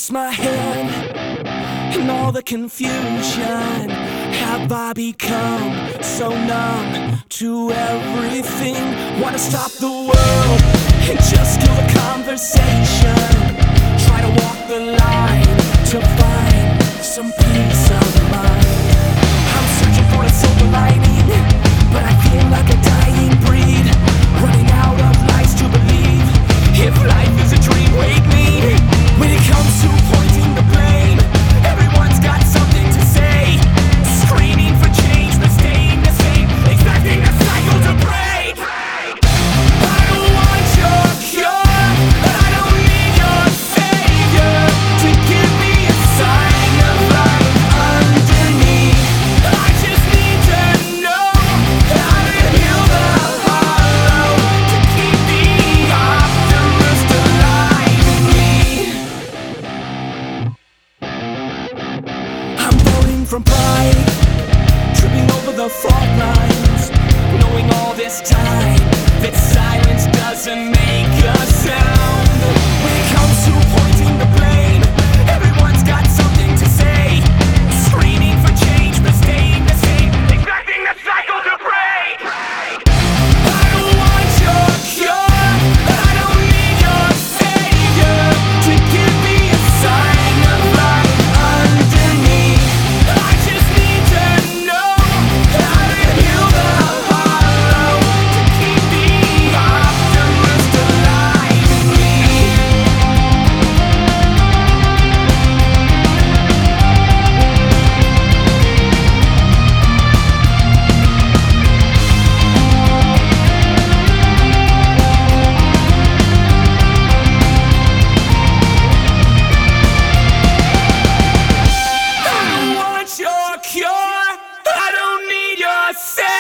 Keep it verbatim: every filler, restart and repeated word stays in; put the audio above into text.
lost my head in all the confusion. Have I become so numb to everything? Wanna stop the world and just kill the conversation. Try to walk the line to find some peace of mind. I'm searching for a silver lining, but I feel like a dying breed, running out of lies to believe. If life is a dream, wake me. When it comes to pointing the blame, everyone's got something to say, screaming for change but staying the same, expecting the cycle to break. I don't want your cure, but I don't need your savior to give me a sign of life underneath. I just need to know how to heal the hollow, to keep the optimist alive in me. I'm voting from pride, tripping over the fault lines, knowing all this time that silence doesn't make a sound. When it comes to pointing the blame, everyone's got something to say, screaming for change but staying the same, expecting the cycle to break. I don't want your cure, but I don't need your savior to give me a sign of life underneath. I just need to know how to heal the hollow, to keep the optimist alive in me. I don't want your cure, I don't need your